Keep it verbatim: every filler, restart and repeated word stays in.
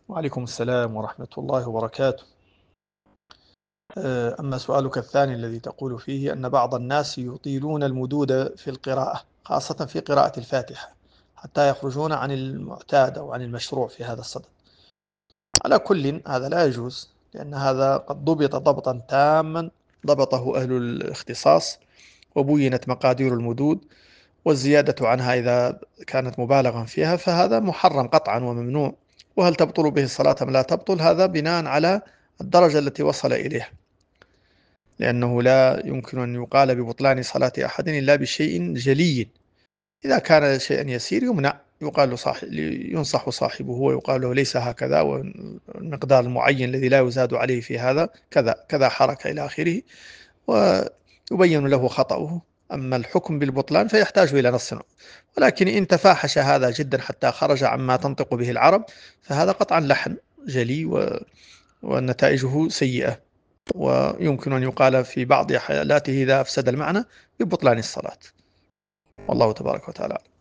وعليكم السلام ورحمة الله وبركاته. آه، أما سؤالك الثاني الذي تقول فيه أن بعض الناس يطيلون المدود في القراءة، خاصة في قراءة الفاتحة، حتى يخرجون عن المعتاد أو عن المشروع في هذا الصدد. على كل هذا لا يجوز، لأن هذا قد ضبط ضبطا تاما ضبطه أهل الاختصاص، وبينت مقادير المدود، والزيادة عنها إذا كانت مبالغا فيها فهذا محرم قطعا وممنوع. وهل تبطل به الصلاة أم لا تبطل؟ هذا بناء على الدرجة التي وصل إليها، لأنه لا يمكن أن يقال ببطلان صلاة أحد إلا بشيء جلي. إذا كان شيئا يسير يمنع، يقال له صاحب ينصح صاحبه ويقال له ليس هكذا، والمقدار المعين الذي لا يزاد عليه في هذا كذا كذا حركة إلى آخره، ويبين له خطأه. أما الحكم بالبطلان فيحتاج إلى نص، ولكن إن تفاحش هذا جدا حتى خرج عما تنطق به العرب فهذا قطعا لحن جلي و... ونتائجه سيئة، ويمكن أن يقال في بعض حالاته إذا أفسد المعنى ببطلان الصلاة. والله تبارك وتعالى.